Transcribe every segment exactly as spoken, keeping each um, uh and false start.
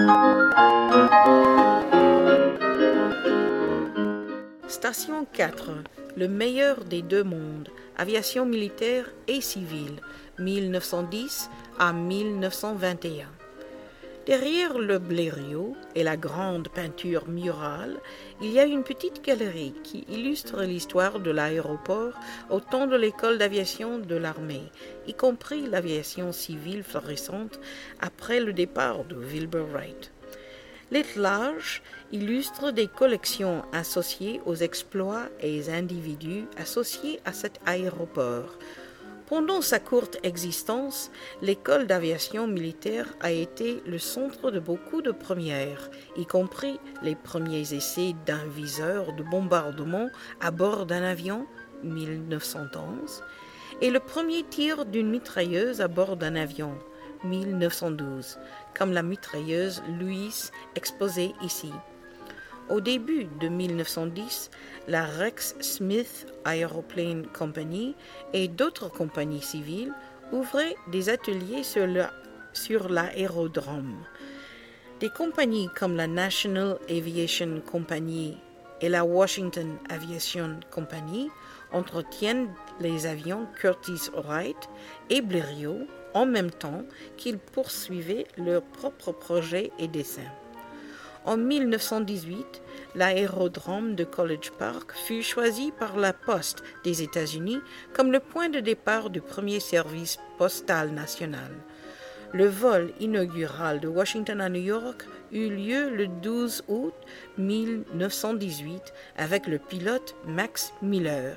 Station quatre. Le meilleur des deux mondes. Aviation militaire et civile, mille neuf cent dix à mille neuf cent vingt et un. Derrière le Blériot et la grande peinture murale, il y a une petite galerie qui illustre l'histoire de l'aéroport au temps de l'école d'aviation de l'armée, y compris l'aviation civile florissante après le départ de Wilbur Wright. L'étalage illustre des collections associées aux exploits et aux individus associés à cet aéroport. Pendant sa courte existence, l'école d'aviation militaire a été le centre de beaucoup de premières, y compris les premiers essais d'un viseur de bombardement à bord d'un avion, mille neuf cent onze, et le premier tir d'une mitrailleuse à bord d'un avion, mille neuf cent douze, comme la mitrailleuse Lewis exposée ici. Au début de mille neuf cent dix, la Rex Smith Aeroplane Company et d'autres compagnies civiles ouvraient des ateliers sur, le, sur l'aérodrome. Des compagnies comme la National Aviation Company et la Washington Aviation Company entretiennent les avions Curtiss Wright et Blériot en même temps qu'ils poursuivaient leurs propres projets et dessins. En mille neuf cent dix-huit, l'aérodrome de College Park fut choisi par la Poste des États-Unis comme le point de départ du premier service postal national. Le vol inaugural de Washington à New York eut lieu le douze août mille neuf cent dix-huit avec le pilote Max Miller.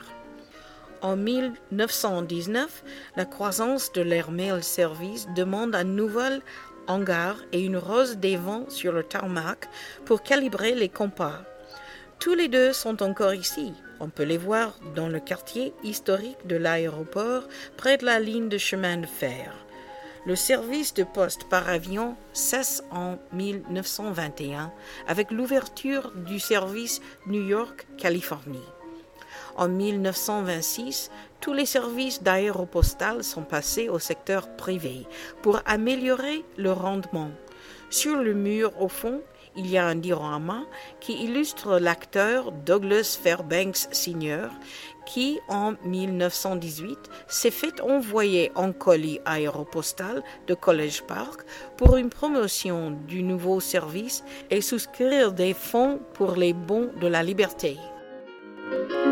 En mille neuf cent dix-neuf, la croissance de l'Air Mail Service demande un nouvel hangar et une rose des vents sur le tarmac pour calibrer les compas. Tous les deux sont encore ici. On peut les voir dans le quartier historique de l'aéroport, près de la ligne de chemin de fer. Le service de poste par avion cesse en mille neuf cent vingt et un avec l'ouverture du service New York-Californie. En mille neuf cent vingt-six, tous les services d'aéropostale sont passés au secteur privé pour améliorer le rendement. Sur le mur au fond, il y a un diorama qui illustre l'acteur Douglas Fairbanks senior qui, en mille neuf cent dix-huit, s'est fait envoyer en colis aéropostal de College Park pour une promotion du nouveau service et souscrire des fonds pour les bons de la liberté.